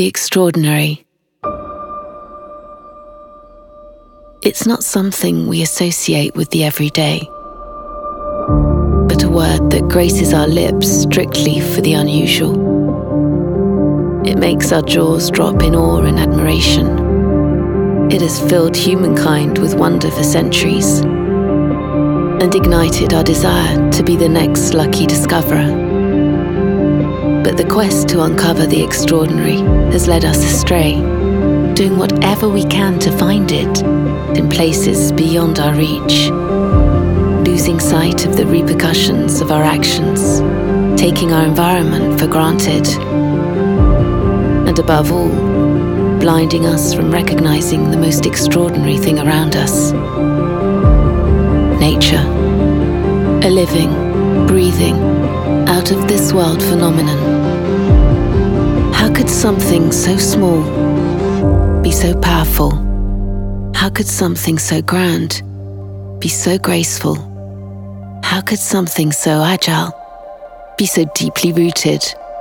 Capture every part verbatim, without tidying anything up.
The extraordinary. It's not something we associate with the everyday, but a word that graces our lips strictly for the unusual. It makes our jaws drop in awe and admiration. It has filled humankind with wonder for centuries and ignited our desire to be the next lucky discoverer. But the quest to uncover the extraordinary has led us astray, doing whatever we can to find it in places beyond our reach, losing sight of the repercussions of our actions, taking our environment for granted, and above all, blinding us from recognizing the most extraordinary thing around us. Nature, a living, breathing, out of this world phenomenon. How could something so small be so powerful? How could something so grand be so graceful? How could something so agile be so deeply rooted?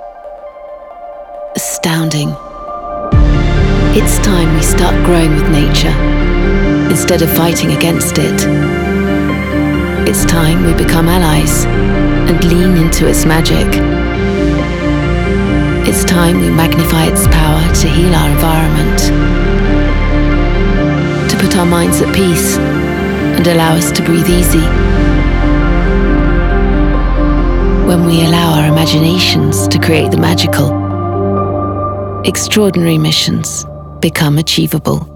Astounding. It's time we start growing with nature instead of fighting against it. It's time we become allies and lean into its magic. It's time we magnify its power to heal our environment, to put our minds at peace and allow us to breathe easy. When we allow our imaginations to create the magical, extraordinary missions become achievable.